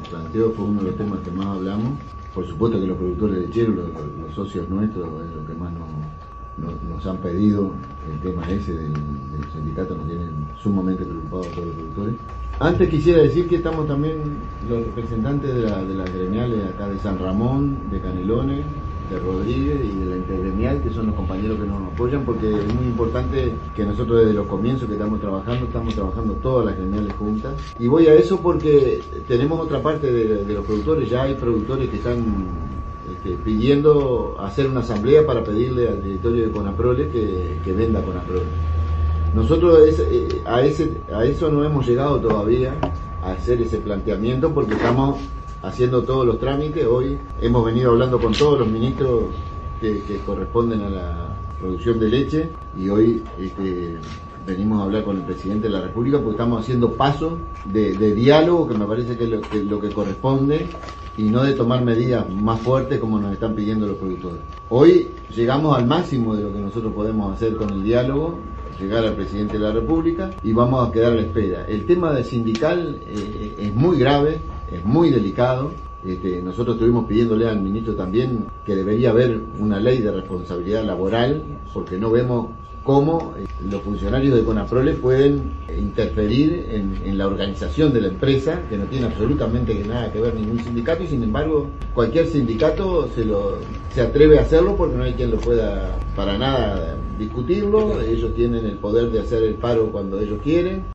planteó fue uno de los temas que más hablamos. Por supuesto que los productores lecheros, los socios nuestros, es lo que más nos han pedido. El tema ese del sindicato nos tiene sumamente preocupados a todos los productores. Antes quisiera decir que estamos también los representantes de las gremiales acá de San Ramón, de Canelones, de Rodríguez y de la Intergremial, que son los compañeros que nos apoyan, porque es muy importante que nosotros desde los comienzos que estamos trabajando todas las gremiales juntas. Y voy a eso porque tenemos otra parte de los productores. Ya hay productores que están pidiendo hacer una asamblea para pedirle al directorio de Conaprole que venda Conaprole. Nosotros a eso no hemos llegado todavía, a hacer ese planteamiento, porque estamos haciendo todos los trámites. Hoy hemos venido hablando con todos los ministros que corresponden a la producción de leche, y hoy venimos a hablar con el presidente de la República porque estamos haciendo pasos de diálogo, que me parece que es lo que corresponde, y no de tomar medidas más fuertes como nos están pidiendo los productores. Hoy llegamos al máximo de lo que nosotros podemos hacer con el diálogo, llegar al presidente de la República, y vamos a quedar a la espera. El tema de sindical es muy grave, es muy delicado. Nosotros estuvimos pidiéndole al ministro también que debería haber una ley de responsabilidad laboral, porque no vemos cómo los funcionarios de Conaprole pueden interferir en la organización de la empresa, que no tiene absolutamente nada que ver ningún sindicato, y sin embargo cualquier sindicato se atreve a hacerlo porque no hay quien lo pueda para nada discutirlo. Ellos tienen el poder de hacer el paro cuando ellos quieren.